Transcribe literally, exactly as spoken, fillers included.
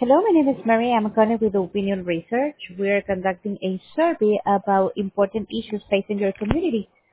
Hello, my name is Mary. I'm a connect with Opinion Research. We're conducting a survey about important issues facing your community.